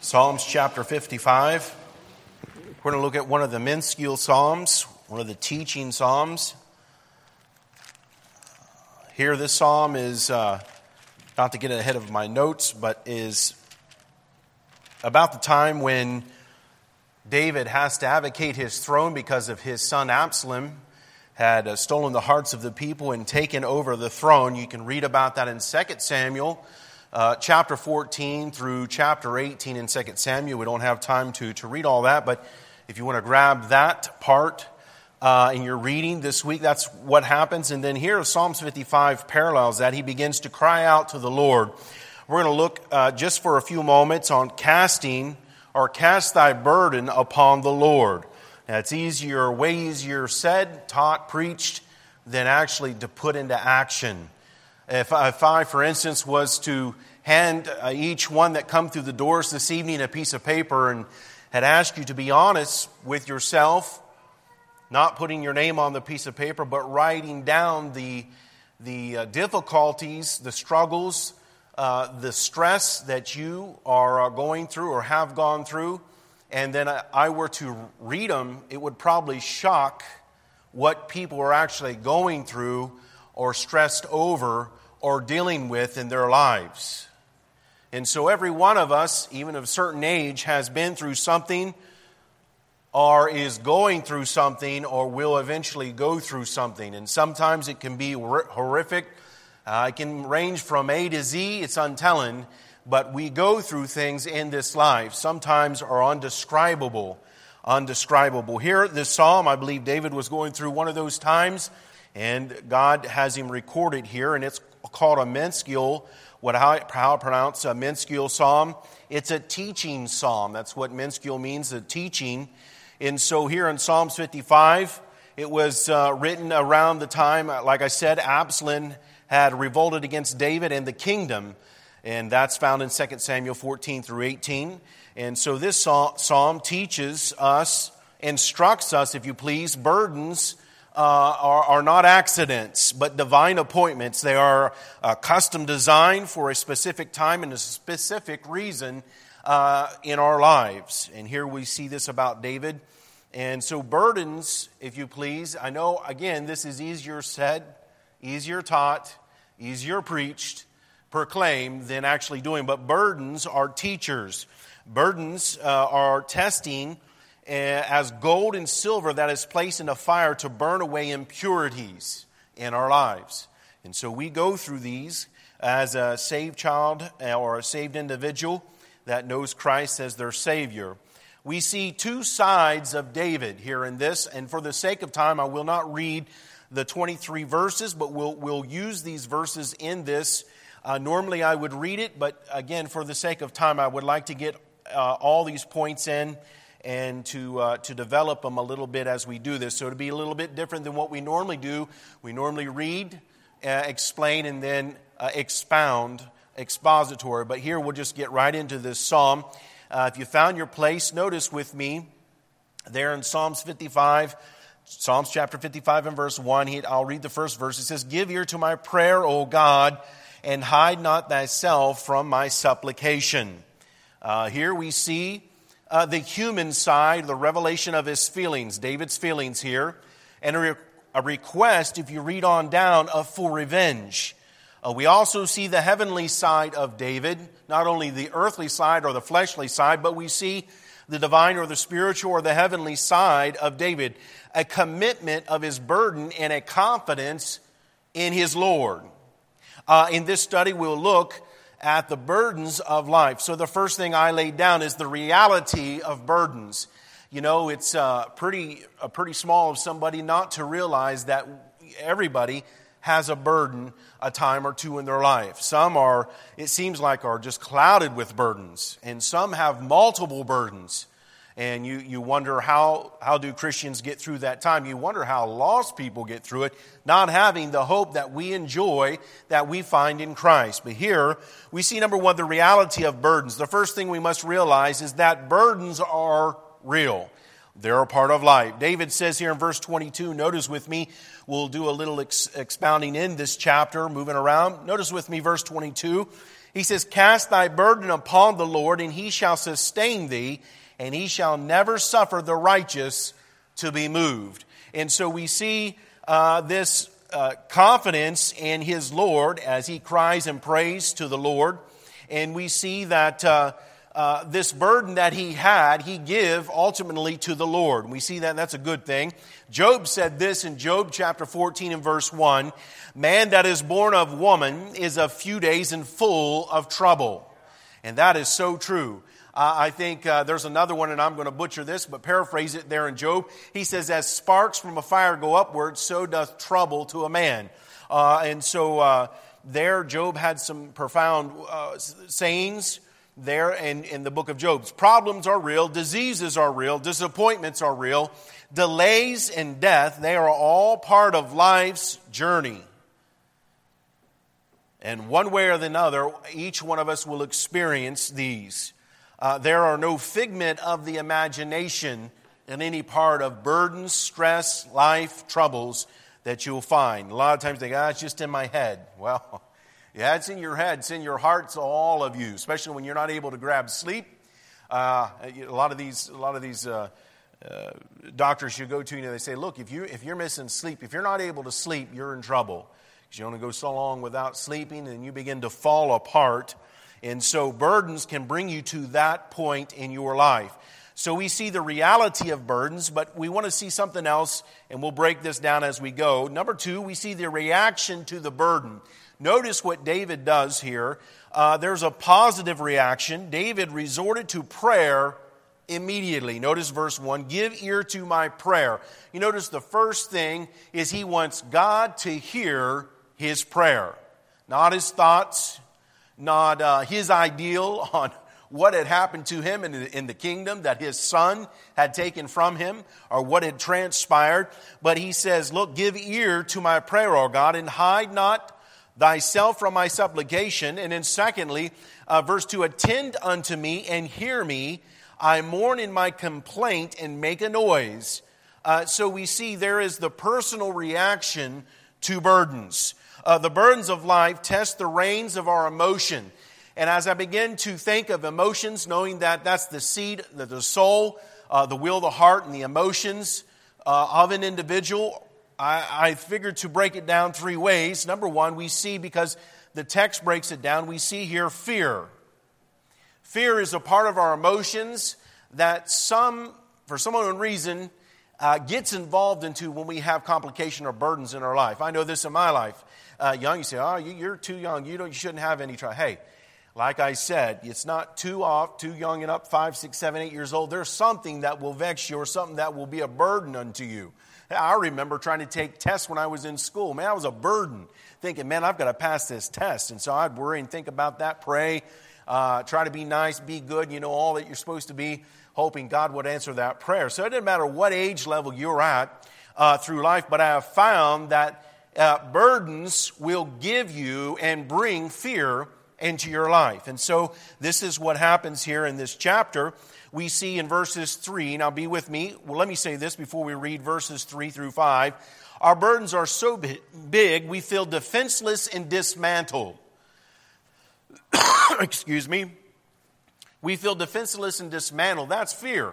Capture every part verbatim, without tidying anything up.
Psalms chapter fifty-five. We're going to look at one of the minuscule psalms, one of the teaching psalms. Here, this psalm is, uh, not to get ahead of my notes, but is about the time when David has to advocate his throne because of his son Absalom had uh, stolen the hearts of the people and taken over the throne. You can read about that in Second Samuel uh, chapter fourteen through chapter eighteen in Second Samuel. We don't have time to, to read all that, but if you want to grab that part uh, in your reading this week, that's what happens. And then here, Psalms fifty-five parallels that. He begins to cry out to the Lord. We're going to look uh, just for a few moments on casting or cast thy burden upon the Lord. Now, it's easier, way easier said, taught, preached, than actually to put into action. If I, if I for instance, was to hand uh, each one that come through the doors this evening a piece of paper and had asked you to be honest with yourself, not putting your name on the piece of paper, but writing down the, the uh, difficulties, the struggles, uh, the stress that you are uh, going through or have gone through, and then I, I were to read them, it would probably shock what people are actually going through or stressed over or dealing with in their lives. And so every one of us, even of a certain age, has been through something or is going through something or will eventually go through something. And sometimes it can be horrific. Uh, it can range from A to Z. It's untelling. But we go through things in this life. Sometimes are undescribable. Undescribable. Here, this psalm, I believe David was going through one of those times. And God has him recorded here. And it's called a minuscule, what how, how I pronounce a minuscule psalm. It's a teaching psalm. That's what minuscule means, a teaching. And so here in Psalms fifty-five, it was uh, written around the time, like I said, Absalom had revolted against David and the kingdom. And that's found in Second Samuel fourteen through eighteen. And so this psalm teaches us, instructs us, if you please, burdens uh, are, are not accidents, but divine appointments. They are a custom designed for a specific time and a specific reason uh, in our lives. And here we see this about David. And so burdens, if you please, I know, again, this is easier said, easier taught, easier preached, proclaimed than actually doing. But burdens are teachers. Burdens uh, are testing uh, as gold and silver that is placed in a fire to burn away impurities in our lives. And so we go through these as a saved child or a saved individual that knows Christ as their Savior. We see two sides of David here in this, and for the sake of time, I will not read the twenty-three verses, but we'll, we'll use these verses in this. Uh, normally I would read it, but again, for the sake of time, I would like to get uh, all these points in and to uh, to develop them a little bit as we do this. So it'll be a little bit different than what we normally do. We normally read, uh, explain, and then uh, expound, expository. But here we'll just get right into this psalm. Uh, if you found your place, notice with me there in Psalms fifty-five, Psalms chapter fifty-five and verse one, he, I'll read the first verse. It says, "Give ear to my prayer, O God, and hide not thyself from my supplication." Uh, here we see uh, the human side, the revelation of his feelings, David's feelings here, and a, re- a request, if you read on down, of for revenge. Uh, we also see the heavenly side of David, not only the earthly side or the fleshly side, but we see the divine or the spiritual or the heavenly side of David, a commitment of his burden and a confidence in his Lord. Uh, in this study, we'll look at the burdens of life. So the first thing I laid down is the reality of burdens. You know, it's uh, pretty uh, pretty small of somebody not to realize that everybody has a burden a time or two in their life. Some are, it seems like, are just clouded with burdens, and some have multiple burdens. And you, you wonder how, how do Christians get through that time? You wonder how lost people get through it, not having the hope that we enjoy, that we find in Christ. But here, we see, number one, the reality of burdens. The first thing we must realize is that burdens are real. They're a part of life. David says here in verse twenty-two, notice with me, we'll do a little ex- expounding in this chapter, moving around. Notice with me verse twenty-two. He says, cast thy burden upon the Lord, and he shall sustain thee, and he shall never suffer the righteous to be moved. And so we see uh, this uh, confidence in his Lord as he cries and prays to the Lord. And we see that uh, uh, this burden that he had, he give ultimately to the Lord. We see that, and that's a good thing. Job said this in Job chapter fourteen and verse one, man that is born of woman is a few days and full of trouble. And that is so true. Uh, I think uh, there's another one, and I'm going to butcher this, but paraphrase it there in Job. He says, as sparks from a fire go upward, so doth trouble to a man. Uh, and so uh, there, Job had some profound uh, sayings there in, in the book of Job. Problems are real, diseases are real, disappointments are real, delays and death, they are all part of life's journey. And one way or another, each one of us will experience these. Uh, there are no figment of the imagination in any part of burdens, stress, life, troubles that you'll find. A lot of times they go, ah, it's just in my head. Well, yeah, it's in your head. It's in your heart. It's all of you, especially when you're not able to grab sleep. Uh, a lot of these, a lot of these uh, uh, doctors you go to, you know, they say, look, if you if you're missing sleep, if you're not able to sleep, you're in trouble. Because you only go so long without sleeping, and you begin to fall apart. And so burdens can bring you to that point in your life. So we see the reality of burdens, but we want to see something else, and we'll break this down as we go. Number two, we see the reaction to the burden. Notice what David does here. Uh, there's a positive reaction. David resorted to prayer immediately. Notice verse one, give ear to my prayer. You notice the first thing is he wants God to hear his prayer. Not his thoughts, not uh, his ideal on what had happened to him in the, in the kingdom that his son had taken from him, or what had transpired. But he says, look, give ear to my prayer, O God, and hide not thyself from my supplication. And then secondly, uh, verse two, attend unto me and hear me. I mourn in my complaint and make a noise. Uh, so we see there is the personal reaction to burdens. Uh, the burdens of life test the reins of our emotion. And as I begin to think of emotions, knowing that that's the seed, the, the soul, uh, the will, the heart, and the emotions uh, of an individual, I, I figured to break it down three ways. Number one, we see, because the text breaks it down, we see here fear. Fear is a part of our emotions that some, for some unknown reason, uh, gets involved into when we have complication or burdens in our life. I know this in my life. Uh, young, you say, oh, you, you're too young. You don't. You shouldn't have any trouble. Hey, like I said, it's not too off, too young and up, five, six, seven, eight years old. There's something that will vex you or something that will be a burden unto you. I remember trying to take tests when I was in school. Man, I was a burden, thinking, man, I've got to pass this test. And so I'd worry and think about that, pray, uh, try to be nice, be good, you know, all that you're supposed to be, hoping God would answer that prayer. So it doesn't matter what age level you're at uh, through life, but I have found that uh, burdens will give you and bring fear into your life. And so this is what happens here in this chapter. We see in verses three, now be with me. Well, let me say this before we read verses three through five. Our burdens are so big, we feel defenseless and dismantled. Excuse me. We feel defenseless and dismantled. That's fear.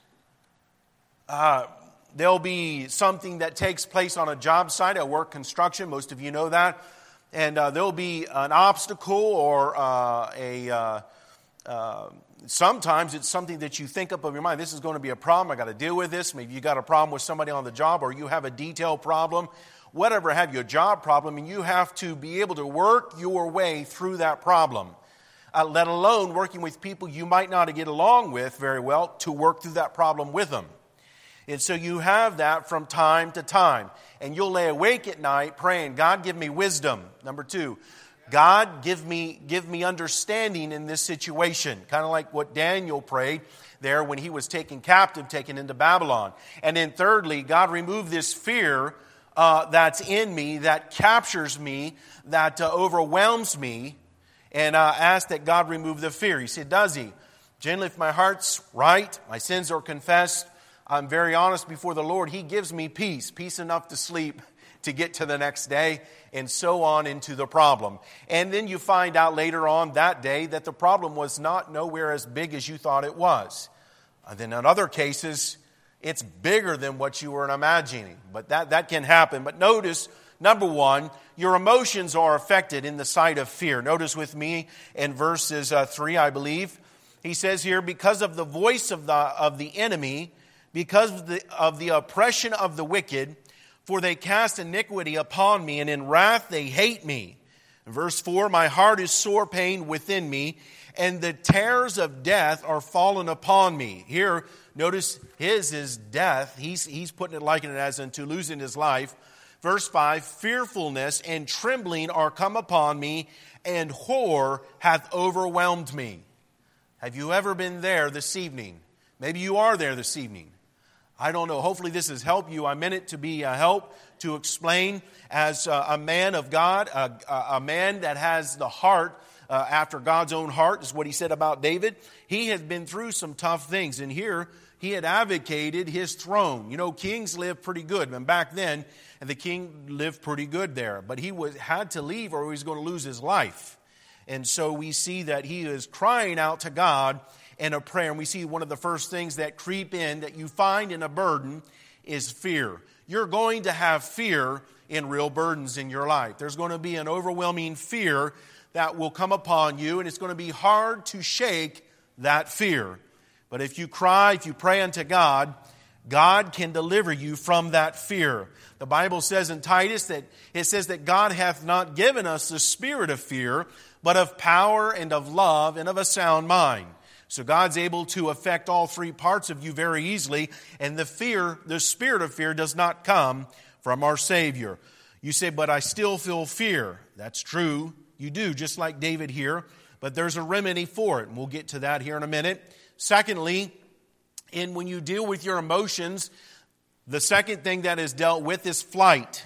Uh, there'll be something that takes place on a job site. I work construction. Most of you know that. And uh, there'll be an obstacle or uh, a... Uh, uh, sometimes it's something that you think up of your mind. This is going to be a problem. I got to deal with this. Maybe you got a problem with somebody on the job, or you have a detail problem. Whatever have you, a job problem, and you have to be able to work your way through that problem. Uh, let alone working with people you might not get along with very well to work through that problem with them. And so you have that from time to time. And you'll lay awake at night praying, God, give me wisdom. Number two, God, give me, give me understanding in this situation. Kind of like what Daniel prayed there when he was taken captive, taken into Babylon. And then thirdly, God, remove this fear uh, that's in me, that captures me, that uh, overwhelms me. And uh, ask that God remove the fear. He said, does he? Generally, if my heart's right, my sins are confessed, I'm very honest before the Lord, He gives me peace. Peace enough to sleep to get to the next day, and so on into the problem. And then you find out later on that day that the problem was not nowhere as big as you thought it was. And then in other cases, it's bigger than what you were imagining. But that, that can happen. But notice, number one, your emotions are affected in the sight of fear. Notice with me in verses uh, three, I believe. He says here, because of the voice of the, of the enemy, because of the, of the oppression of the wicked, for they cast iniquity upon me, and in wrath they hate me. In verse four, my heart is sore pained within me, and the terrors of death are fallen upon me. Here, notice his is death. He's, he's putting it like it as into losing his life. Verse five, fearfulness and trembling are come upon me, and horror hath overwhelmed me. Have you ever been there this evening? Maybe you are there this evening. I don't know. Hopefully this has helped you. I meant it to be a help to explain as a man of God, a, a man that has the heart uh, after God's own heart, is what he said about David. He had been through some tough things, and here he had advocated his throne. You know, kings lived pretty good. And back then, the king lived pretty good there. But he was, had to leave or he was going to lose his life. And so we see that he is crying out to God in a prayer. And we see one of the first things that creep in that you find in a burden is fear. You're going to have fear in real burdens in your life. There's going to be an overwhelming fear that will come upon you, and it's going to be hard to shake that fear. But if you cry, if you pray unto God, God can deliver you from that fear. The Bible says in Titus that it says that God hath not given us the spirit of fear, but of power and of love and of a sound mind. So God's able to affect all three parts of you very easily, and the fear, the spirit of fear does not come from our Savior. You say, but I still feel fear. That's true. You do, just like David here, but there's a remedy for it, and we'll get to that here in a minute. Secondly, and when you deal with your emotions, the second thing that is dealt with is flight.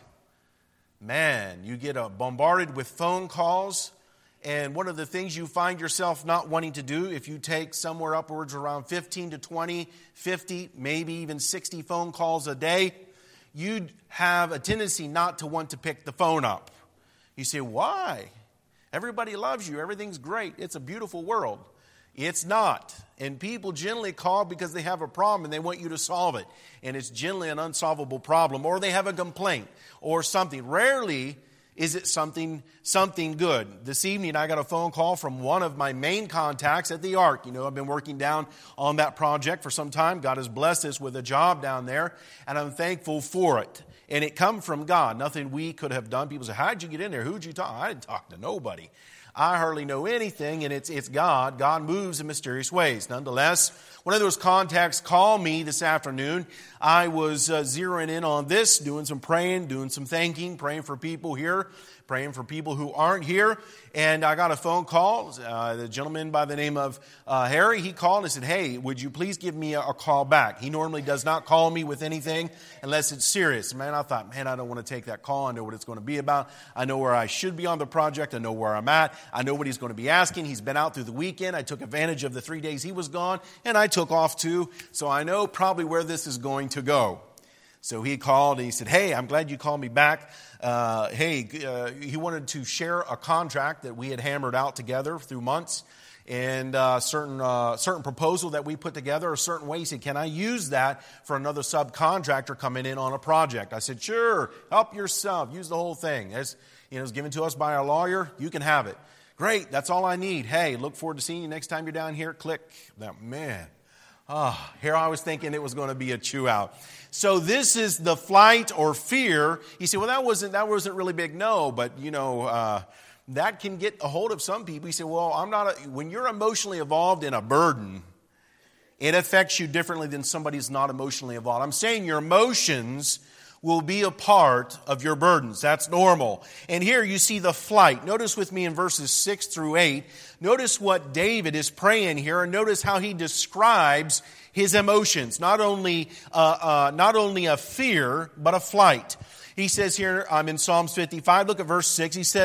Man, you get uh, bombarded with phone calls. And one of the things you find yourself not wanting to do, if you take somewhere upwards around fifteen to twenty, fifty, maybe even sixty phone calls a day, you'd have a tendency not to want to pick the phone up. You say, why? Everybody loves you. Everything's great. It's a beautiful world. It's not. And people generally call because they have a problem and they want you to solve it. And it's generally an unsolvable problem, or they have a complaint or something. Rarely is it something something good. This evening I got a phone call from one of my main contacts at the Ark. You know, I've been working down on that project for some time. God has blessed us with a job down there, and I'm thankful for it. And it come from God. Nothing we could have done. People say, how'd you get in there? Who'd you talk? I didn't talk to nobody. I hardly know anything, and it's it's God. God moves in mysterious ways. Nonetheless, one of those contacts called me this afternoon. I was uh, zeroing in on this, doing some praying, doing some thanking, praying for people here, praying for people who aren't here. And I got a phone call. Uh, the gentleman by the name of uh, Harry, he called and said, hey, would you please give me a, a call back? He normally does not call me with anything unless it's serious. Man, I thought, man, I don't want to take that call. I know what it's going to be about. I know where I should be on the project. I know where I'm at. I know what he's going to be asking. He's been out through the weekend. I took advantage of the three days he was gone, and I took off too. So I know probably where this is going to go. So he called and he said, hey, I'm glad you called me back. Uh, hey, uh, he wanted to share a contract that we had hammered out together through months, and uh, certain uh, certain proposal that we put together a certain way. He said, can I use that for another subcontractor coming in on a project? I said, sure, help yourself. Use the whole thing. As you know, it was given to us by our lawyer. You can have it. Great, that's all I need. Hey, look forward to seeing you next time you're down here. Click. That man. Ah, oh, here I was thinking it was going to be a chew out. So this is the flight or fear. You say, well, that wasn't that wasn't really big. No, but you know uh, that can get a hold of some people. You say, well, I'm not. A, when you're emotionally involved in a burden, it affects you differently than somebody who's not emotionally involved. I'm saying your emotions will be a part of your burdens. That's normal. And here you see the flight. Notice with me in verses six through eight. Notice what David is praying here, and notice how he describes his emotions. Not only uh, uh, not only a fear, but a flight. He says here, I'm in Psalms fifty-five, look at verse six. He says,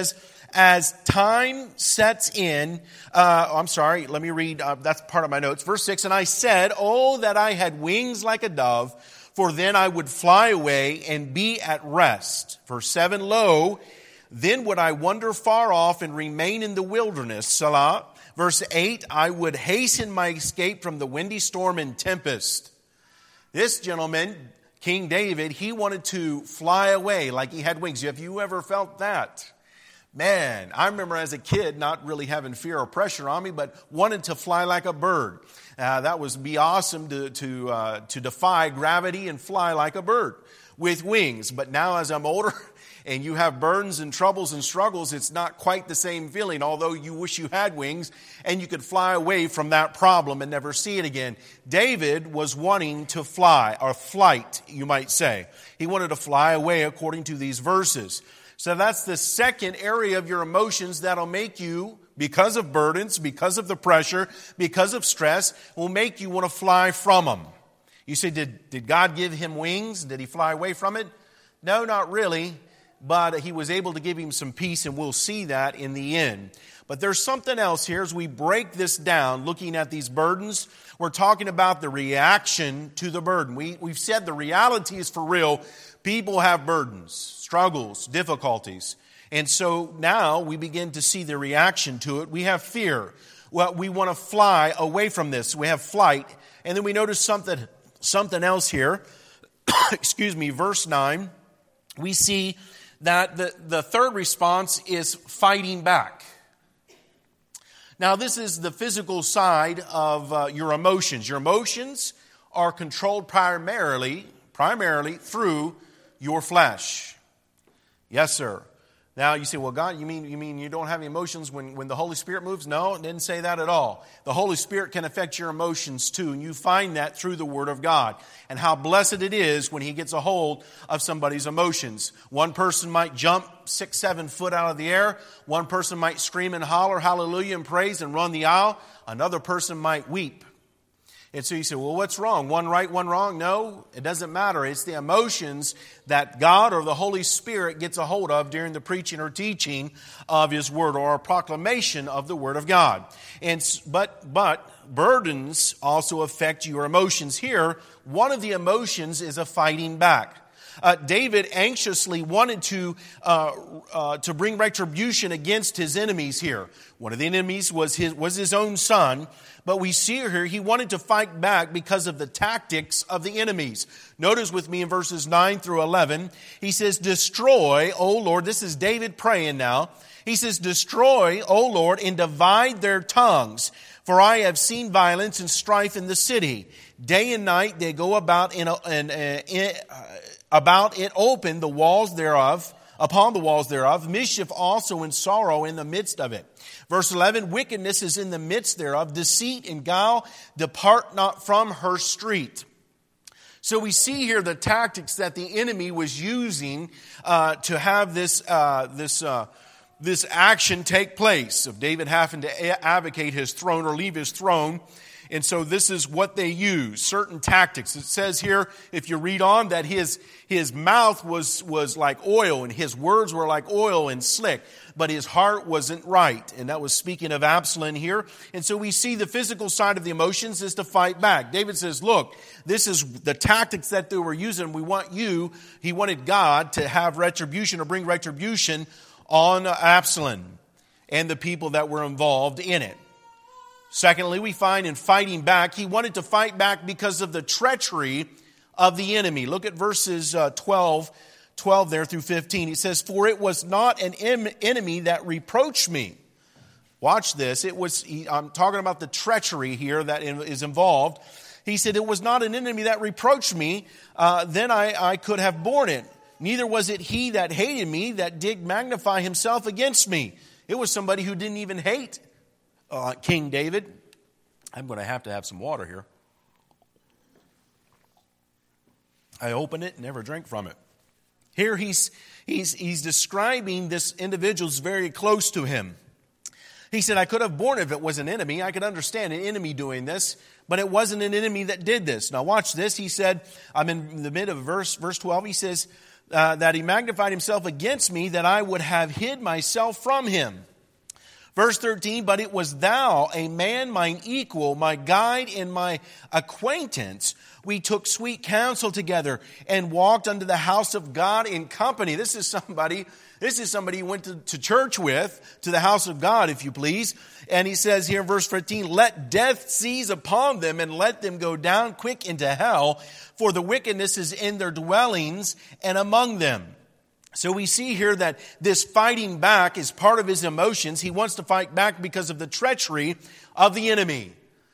as time sets in, uh, I'm sorry, let me read, uh, that's part of my notes. Verse six, and I said, oh, that I had wings like a dove, for then I would fly away and be at rest. Verse seven, lo, then would I wander far off and remain in the wilderness. Selah. Verse eight, I would hasten my escape from the windy storm and tempest. This gentleman, King David, he wanted to fly away like he had wings. Have you ever felt that? Man, I remember as a kid not really having fear or pressure on me, but wanted to fly like a bird. Uh, that was be awesome to to uh, to defy gravity and fly like a bird with wings. But now as I'm older and you have burdens and troubles and struggles, it's not quite the same feeling, although you wish you had wings and you could fly away from that problem and never see it again. David was wanting to fly, or flight, you might say. He wanted to fly away according to these verses. So that's the second area of your emotions that'll make you, because of burdens, because of the pressure, because of stress, will make you want to fly from them. You say, did, did God give him wings? Did he fly away from it? No, not really. But he was able to give him some peace, and we'll see that in the end. But there's something else here as we break this down, looking at these burdens. We're talking about the reaction to the burden. We, we've said the reality is for real. People have burdens, struggles, difficulties. And so now we begin to see the reaction to it. We have fear. Well, we want to fly away from this. We have flight. And then we notice something, something else here. Excuse me, verse nine. We see that the, the third response is fighting back. Now, this is the physical side of uh, your emotions. Your emotions are controlled primarily, primarily through your flesh. Yes, sir. Now, you say, well, God, you mean you mean you don't have emotions when, when the Holy Spirit moves? No, it didn't say that at all. The Holy Spirit can affect your emotions too, and you find that through the Word of God. And how blessed it is when He gets a hold of somebody's emotions. One person might jump six, seven foot out of the air. One person might scream and holler, hallelujah, and praise and run the aisle. Another person might weep. And so you say, well, what's wrong? One right, one wrong? No, it doesn't matter. It's the emotions that God or the Holy Spirit gets a hold of during the preaching or teaching of His Word, or a proclamation of the Word of God. And but but burdens also affect your emotions. Here, one of the emotions is a fighting back. Uh, David anxiously wanted to uh, uh, to bring retribution against his enemies here. One of the enemies was his was his own son, but we see here he wanted to fight back because of the tactics of the enemies. Notice with me in verses nine through eleven, he says, "Destroy, O Lord," this is David praying now. He says, "Destroy, O Lord, and divide their tongues. For I have seen violence and strife in the city. Day and night they go about in, a, in, uh, in uh, about it open the walls thereof, upon the walls thereof, mischief also and sorrow in the midst of it." Verse eleven, "Wickedness is in the midst thereof, deceit and guile depart not from her street." So we see here the tactics that the enemy was using uh, to have this uh, this uh, this action take place of David having to advocate his throne or leave his throne. And so this is what they use, certain tactics. It says here, if you read on, that his his mouth was, was like oil, and his words were like oil and slick, but his heart wasn't right. And that was speaking of Absalom here. And so we see the physical side of the emotions is to fight back. David says, look, this is the tactics that they were using. We want you, he wanted God to have retribution or bring retribution on Absalom and the people that were involved in it. Secondly, we find in fighting back, he wanted to fight back because of the treachery of the enemy. Look at verses uh, twelve, twelve there through fifteen. He says, "For it was not an em- enemy that reproached me." Watch this. It was. He, I'm talking about the treachery here that is involved. He said, "It was not an enemy that reproached me. Uh, then I, I could have borne it. Neither was it he that hated me that did magnify himself against me." It was somebody who didn't even hate Uh, King David. I'm going to have to have some water here. I opened it and never drank from it. Here he's, he's, he's describing this individual's very close to him. He said, I could have borne it if it was an enemy. I could understand an enemy doing this, but it wasn't an enemy that did this. Now watch this. He said, I'm in the mid of verse, verse twelve. He says, uh, that he magnified himself against me, that I would have hid myself from him. Verse thirteen, but it was thou, a man mine equal, my guide and my acquaintance. We took sweet counsel together and walked unto the house of God in company. This is somebody, this is somebody he went to, to church with, to the house of God, if you please. And he says here in verse fifteen, let death seize upon them and let them go down quick into hell, for the wickedness is in their dwellings and among them. So we see here that this fighting back is part of his emotions. He wants to fight back because of the treachery of the enemy.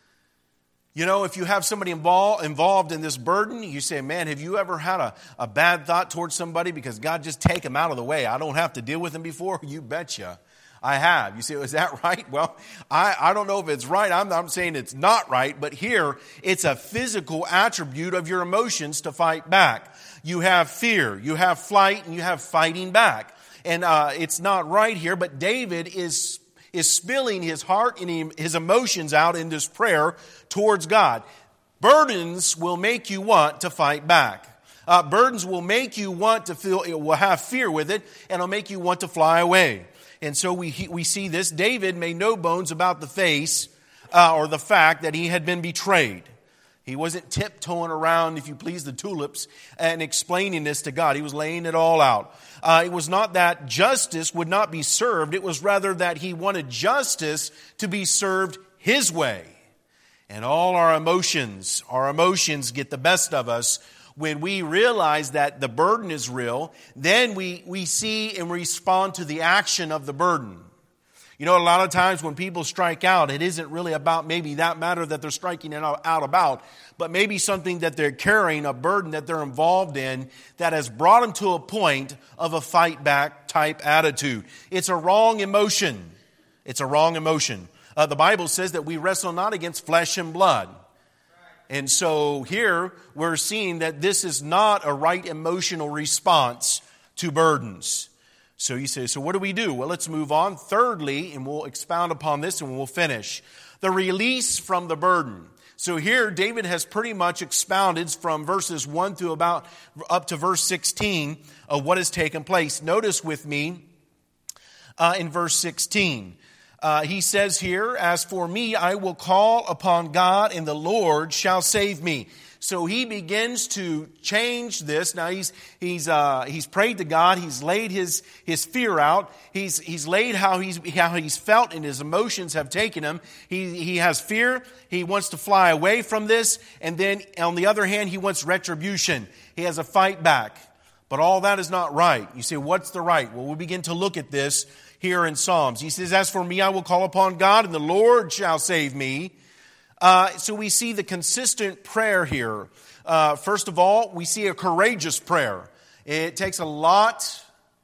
You know, if you have somebody involved, involved in this burden, you say, man, have you ever had a, a bad thought towards somebody because God just take them out of the way? I don't have to deal with them before. You betcha. I have. You say, is that right? Well, I, I don't know if it's right. I'm, I'm saying it's not right. But here, it's a physical attribute of your emotions to fight back. You have fear, you have flight, and you have fighting back. And uh, it's not right here, but David is, is spilling his heart and his emotions out in this prayer towards God. Burdens will make you want to fight back. Uh, burdens will make you want to feel, it will have fear with it, and it'll make you want to fly away. And so we we see this. David made no bones about the face uh, or the fact that he had been betrayed. He wasn't tiptoeing around, if you please, the tulips and explaining this to God. He was laying it all out. Uh, it was not that justice would not be served. It was rather that he wanted justice to be served his way. And all our emotions, our emotions get the best of us when we realize that the burden is real. Then we, we see and respond to the action of the burden. You know, a lot of times when people strike out, it isn't really about maybe that matter that they're striking out about, but maybe something that they're carrying, a burden that they're involved in that has brought them to a point of a fight back type attitude. It's a wrong emotion. It's a wrong emotion. Uh, the Bible says that we wrestle not against flesh and blood. And so here we're seeing that this is not a right emotional response to burdens. So you say, so what do we do? Well, let's move on. Thirdly, and we'll expound upon this and we'll finish. The release from the burden. So here David has pretty much expounded from verses one through about up to verse sixteen of what has taken place. Notice with me uh, in verse sixteen. Uh, he says here, as for me, I will call upon God and the Lord shall save me. So he begins to change this. Now he's he's uh, he's prayed to God. He's laid his his fear out. He's he's laid how he's how he's felt and his emotions have taken him. He he has fear. He wants to fly away from this. And then on the other hand, he wants retribution. He has a fight back. But all that is not right. You say, what's the right? Well, we'll begin to look at this here in Psalms. He says, as for me, I will call upon God and the Lord shall save me. Uh, so we see the consistent prayer here. Uh, first of all, we see a courageous prayer. It takes a lot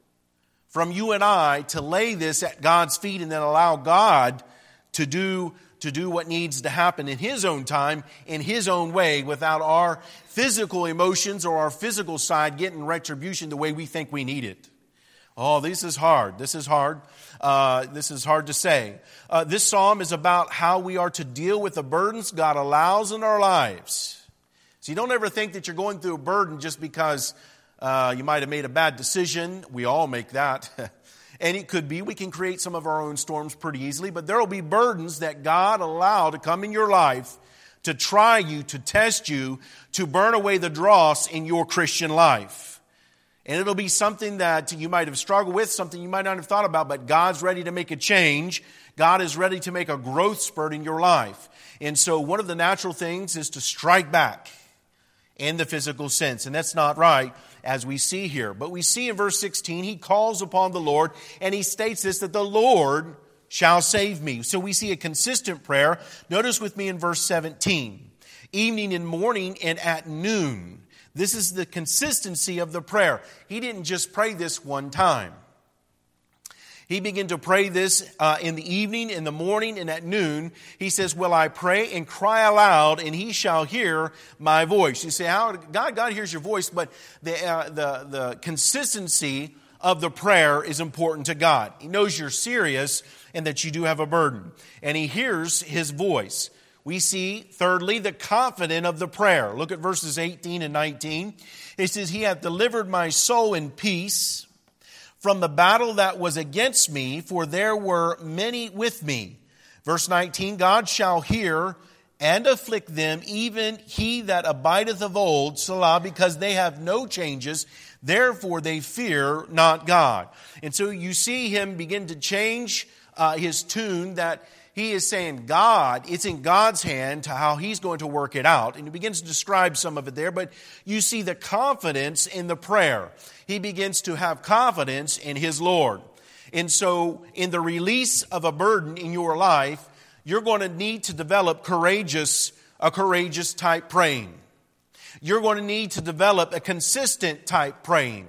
from you and I to lay this at God's feet and then allow God to do to do what needs to happen in His own time, in His own way, without our physical emotions or our physical side getting retribution the way we think we need it. Oh, this is hard. This is hard. Uh, this is hard to say. Uh, this psalm is about how we are to deal with the burdens God allows in our lives. So you don't ever think that you're going through a burden just because uh, you might have made a bad decision. We all make that. And it could be we can create some of our own storms pretty easily, but there will be burdens that God allowed to come in your life to try you, to test you, to burn away the dross in your Christian life. And it'll be something that you might have struggled with, something you might not have thought about, but God's ready to make a change. God is ready to make a growth spurt in your life. And so one of the natural things is to strike back in the physical sense. And that's not right, as we see here. But we see in verse sixteen, he calls upon the Lord, and he states this, that the Lord shall save me. So we see a consistent prayer. Notice with me in verse seventeen, evening and morning and at noon. This is the consistency of the prayer. He didn't just pray this one time. He began to pray this uh, in the evening, in the morning, and at noon. He says, will I pray and cry aloud, and he shall hear my voice. You say, how God, God hears your voice, but the, uh, the, the consistency of the prayer is important to God. He knows you're serious and that you do have a burden. And he hears his voice. we see, thirdly, the confident of the prayer. Look at verses eighteen and nineteen. It says, He hath delivered my soul in peace from the battle that was against me, for there were many with me. Verse nineteen, God shall hear and afflict them, even he that abideth of old, Selah, because they have no changes, therefore they fear not God. And so you see him begin to change uh, his tune, that he is saying God, it's in God's hand to how he's going to work it out. And he begins to describe some of it there, but you see the confidence in the prayer. He begins to have confidence in his Lord. And so in the release of a burden in your life, you're going to need to develop courageous, a courageous type praying. You're going to need to develop a consistent type praying.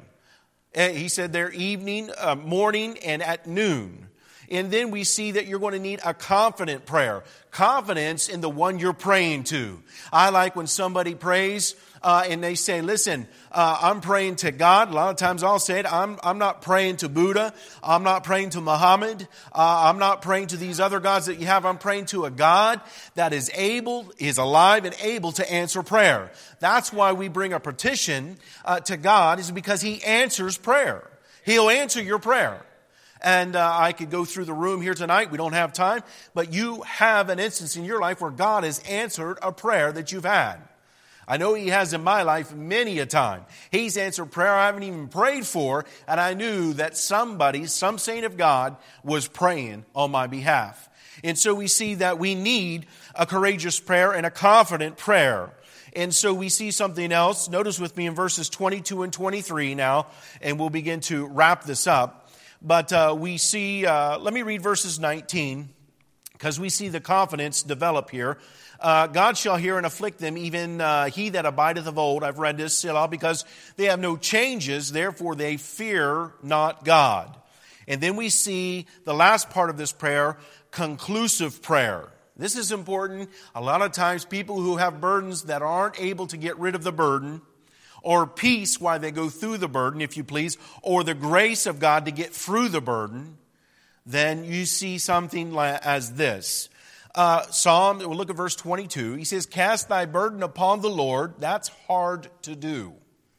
He said there evening, uh, morning, and at noon. And then we see that you're going to need a confident prayer. Confidence in the one you're praying to. I like when somebody prays uh, and they say, listen, uh, I'm praying to God. A lot of times I'll say it, I'm, I'm not praying to Buddha. I'm not praying to Muhammad. Uh, I'm not praying to these other gods that you have. I'm praying to a God that is able, is alive and able to answer prayer. That's why we bring a petition uh, to God, is because He answers prayer. He'll answer your prayer. And uh, I could go through the room here tonight. We don't have time. But you have an instance in your life where God has answered a prayer that you've had. I know He has in my life many a time. He's answered prayer I haven't even prayed for. And I knew that somebody, some saint of God, was praying on my behalf. And so we see that we need a courageous prayer and a confident prayer. And so we see something else. Notice with me in verses twenty-two and twenty-three now. And we'll begin to wrap this up. But uh, we see, uh, let me read verses nineteen, because we see the confidence develop here. Uh, God shall hear and afflict them, even uh, he that abideth of old. I've read this, Selah, because they have no changes, therefore they fear not God. And then we see the last part of this prayer, conclusive prayer. This is important. A lot of times people who have burdens that aren't able to get rid of the burden, or peace while they go through the burden, if you please, or the grace of God to get through the burden, then you see something as this. Uh, Psalm, we'll look at verse twenty-two. He says, cast thy burden upon the Lord. That's hard to do.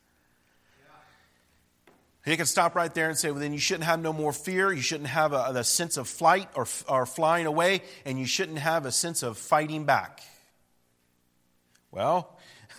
You can stop right there and say, well, then you shouldn't have no more fear. You shouldn't have a, a sense of flight or, or flying away, and you shouldn't have a sense of fighting back. Well,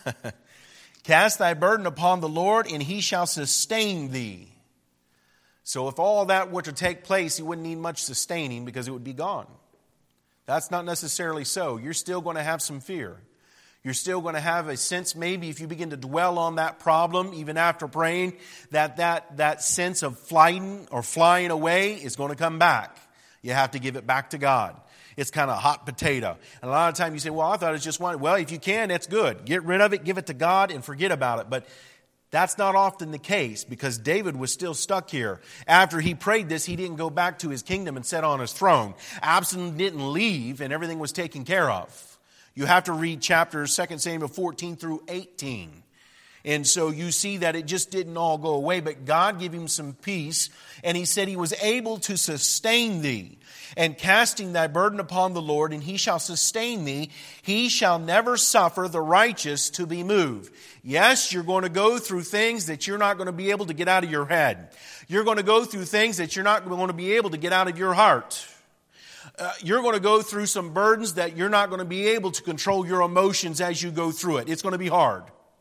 cast thy burden upon the Lord, and He shall sustain thee. So if all that were to take place, you wouldn't need much sustaining because it would be gone. That's not necessarily so. You're still going to have some fear. You're still going to have a sense, maybe if you begin to dwell on that problem, even after praying, that that, that sense of flying or flying away is going to come back. You have to give it back to God. It's kind of hot potato. And a lot of times you say, well, I thought it was just one. Well, if you can, that's good. Get rid of it, give it to God, and forget about it. But that's not often the case, because David was still stuck here. After he prayed this, he didn't go back to his kingdom and sit on his throne. Absalom didn't leave, and everything was taken care of. You have to read chapters Second Samuel fourteen through eighteen. And so you see that it just didn't all go away, but God gave him some peace, and He said He was able to sustain thee. And casting thy burden upon the Lord, and He shall sustain thee. He shall never suffer the righteous to be moved. Yes, you're going to go through things that you're not going to be able to get out of your head. You're going to go through things that you're not going to be able to get out of your heart. Uh, you're going to go through some burdens that you're not going to be able to control your emotions as you go through it. It's going to be hard.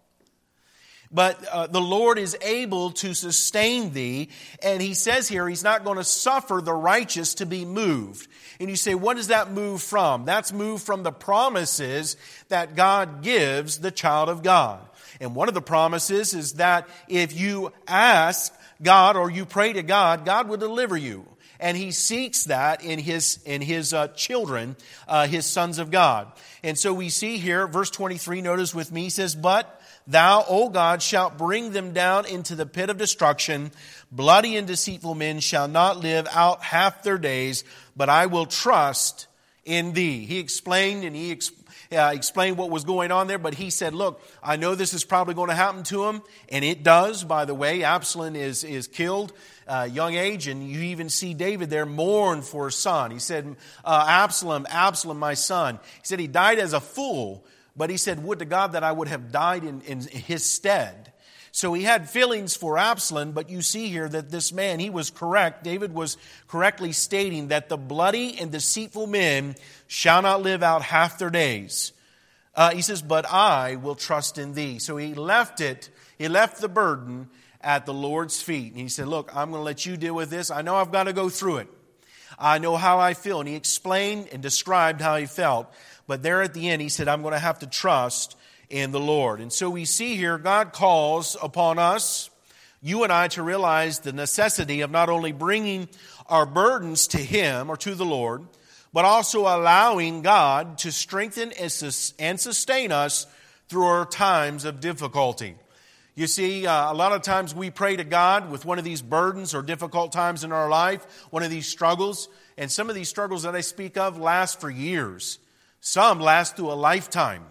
But uh, the Lord is able to sustain thee. And He says here, He's not going to suffer the righteous to be moved. And you say, what does that move from? That's moved from the promises that God gives the child of God. And one of the promises is that if you ask God or you pray to God, God will deliver you. And He seeks that in His in His uh, children, uh, His sons of God. And so we see here, verse twenty-three, notice with me, He says, but Thou, O God, shalt bring them down into the pit of destruction. Bloody and deceitful men shall not live out half their days, but I will trust in Thee. He explained and he exp- uh, explain what was going on there, but he said, look, I know this is probably going to happen to him, and it does, by the way. Absalom is, is killed uh, young age, and you even see David there mourn for his son. He said, uh, Absalom, Absalom, my son. He said he died as a fool, but he said, would to God that I would have died in, in his stead. So he had feelings for Absalom, but you see here that this man, he was correct. David was correctly stating that the bloody and deceitful men shall not live out half their days. Uh, he says, but I will trust in thee. So he left it, he left the burden at the Lord's feet. And he said, look, I'm going to let you deal with this. I know I've got to go through it. I know how I feel. And he explained and described how he felt. But there at the end, he said, I'm going to have to trust in the Lord. And so we see here, God calls upon us, you and I, to realize the necessity of not only bringing our burdens to Him or to the Lord, but also allowing God to strengthen and sustain us through our times of difficulty. You see, uh, a lot of times we pray to God with one of these burdens or difficult times in our life, one of these struggles, and some of these struggles that I speak of last for years. Some last through a lifetime.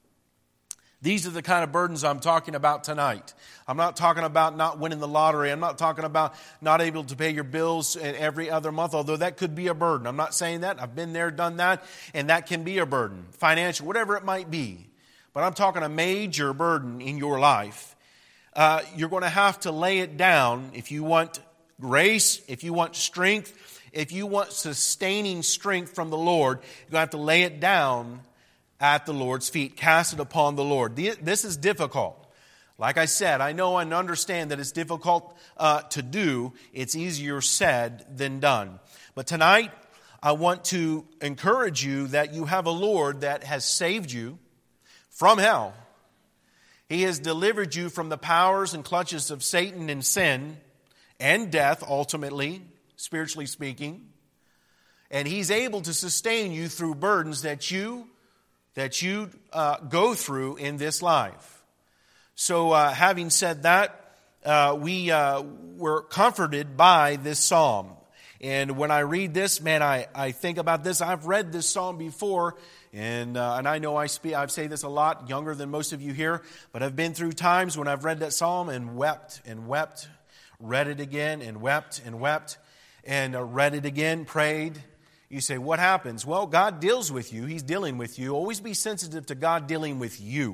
These are the kind of burdens I'm talking about tonight. I'm not talking about not winning the lottery. I'm not talking about not able to pay your bills every other month, although that could be a burden. I'm not saying that. I've been there, done that, and that can be a burden. Financial, whatever it might be. But I'm talking a major burden in your life. Uh, you're going to have to lay it down if you want grace, if you want strength, if you want sustaining strength from the Lord. You're going to have to lay it down at the Lord's feet. Cast it upon the Lord. This is difficult. Like I said, I know and understand that it's difficult uh, to do. It's easier said than done. But tonight, I want to encourage you that you have a Lord that has saved you from hell. He has delivered you from the powers and clutches of Satan and sin and death, ultimately, spiritually speaking. And He's able to sustain you through burdens that you that you uh, go through in this life. So uh, having said that, uh, we uh, were comforted by this psalm. And when I read this, man, I, I think about this. I've read this psalm before, and uh, and I know I speak, I say this a lot, younger than most of you here, but I've been through times when I've read that psalm and wept and wept, read it again and wept and wept, and uh, read it again, prayed. You say, what happens? Well, God deals with you. He's dealing with you. Always be sensitive to God dealing with you.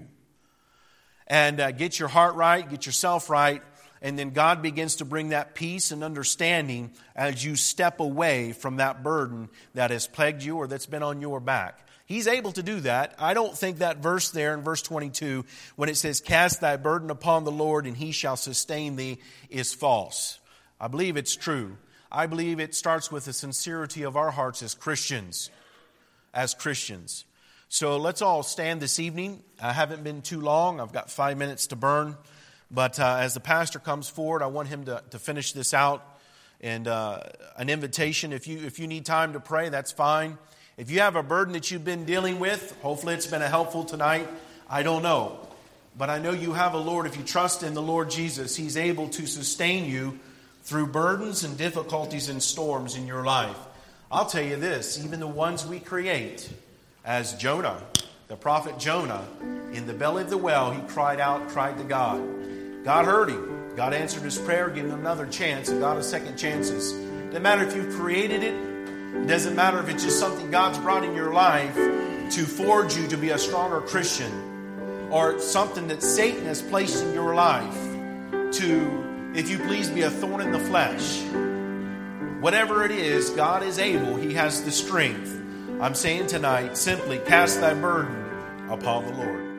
And uh, get your heart right, get yourself right, and then God begins to bring that peace and understanding as you step away from that burden that has plagued you or that's been on your back. He's able to do that. I don't think that verse there in verse twenty-two, when it says, cast thy burden upon the Lord and He shall sustain thee, is false. I believe it's true. I believe it starts with the sincerity of our hearts as Christians. As Christians. So let's all stand this evening. I haven't been too long. I've got five minutes to burn. But uh, as the pastor comes forward, I want him to, to finish this out. And uh, an invitation, if you if you need time to pray, that's fine. If you have a burden that you've been dealing with, hopefully it's been a helpful tonight. I don't know. But I know you have a Lord. If you trust in the Lord Jesus, He's able to sustain you through burdens and difficulties and storms in your life. I'll tell you this, even the ones we create, as Jonah, the prophet Jonah, in the belly of the whale, he cried out, cried to God. God heard him. God answered his prayer, gave him another chance, and God has second chances. Doesn't matter if you've created it. It doesn't matter if it's just something God's brought in your life to forge you to be a stronger Christian, or something that Satan has placed in your life to, if you please, be a thorn in the flesh. Whatever it is, God is able. He has the strength. I'm saying tonight, simply cast thy burden upon the Lord.